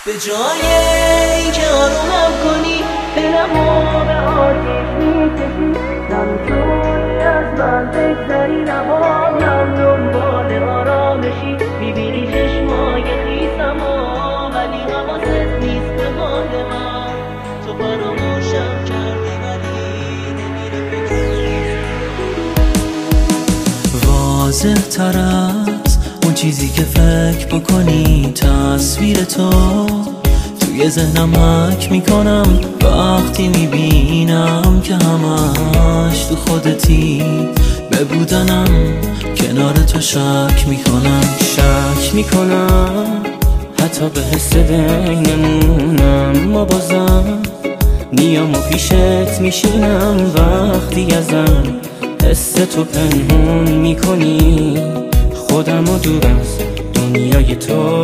به جای اینکه آرومم کنی دلمو به آتیش میکشی، نمیتونی از من بگذری، نباید دنبال آرامشی. میبینی چشمای خیسمو ولی حواست نیست به حال من. تو فراموشم کردی ولی نمیره فکر. واضح تر از اون چیزی که فکر بکنی، تصویر تو توی ذهنم حک میکنم وقتی میبینم که همش تو خودتی. به بودنم کنار تو شک میکنم حتی به حس بینمونم. ما بازم میام و پیشت میشینم وقتی ازم حس تو پنهون میکنی. خودم و دور از دنیای تو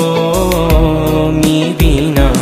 میبینم.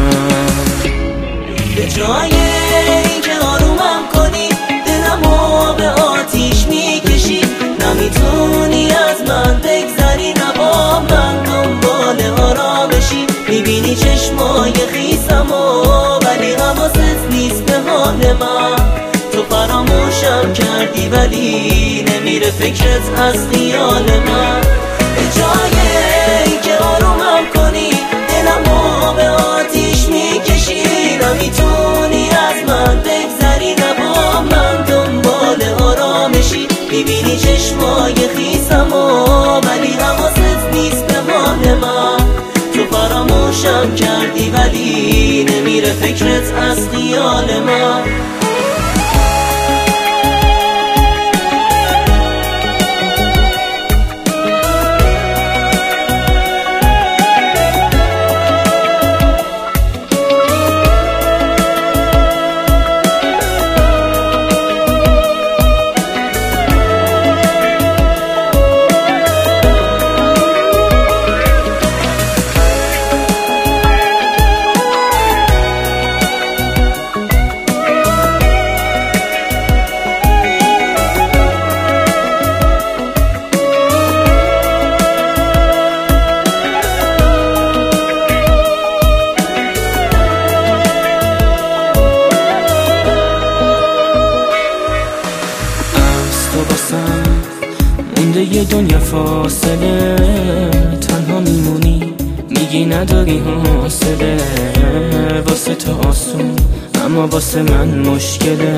به جای اینکه آرومم کنی دلمو به آتیش میکشی، نمیتونی از من بگذری، نبا من دنبال آرامشی. میبینی چشمای خیسمو ولی حواست نیست به حال من. تو فراموشم کردی ولی نمیره فکرت از خیال من. به جای اینکه آرومم کنی دلمو به آتیش میکشی، نمیتونی از من بگذری، نبا من دنبال آرامشی. میبینی چشمای خیسمو ولی حواست نیست به حال من. تو فراموشم کردی ولی نمیره فکرت از خیال من. مونده یه دنیا فاصله، تنها میمونی میگی نداری حوصله. واسه تو آسون اما واسه من مشکله.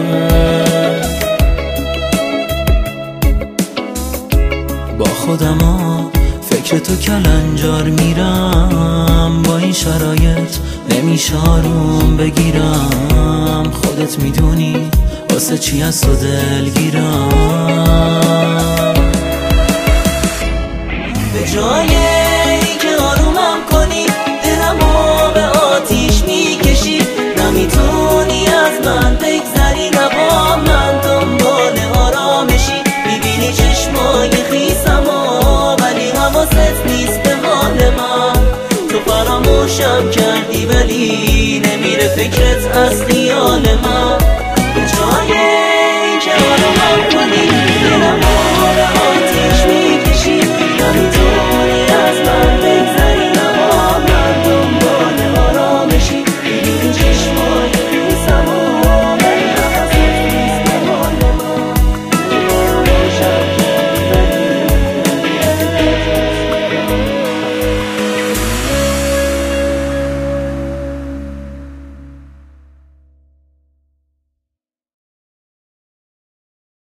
با خودم فکر تو کلنجار میرم، با این شرایط نمیشه آروم بگیرم. خودت میدونی واسه چی از تو دلگیرم. به جای اینکه آرومم کنی دلمو به آتیش میکشی، نمیتونی از من بگذری، نبا من دنبال آرامشی. میبینی چشمای خیسمو ولی حواست نیست به حال من. تو فراموشم کردی ولی نمیره فکرت از خیال من.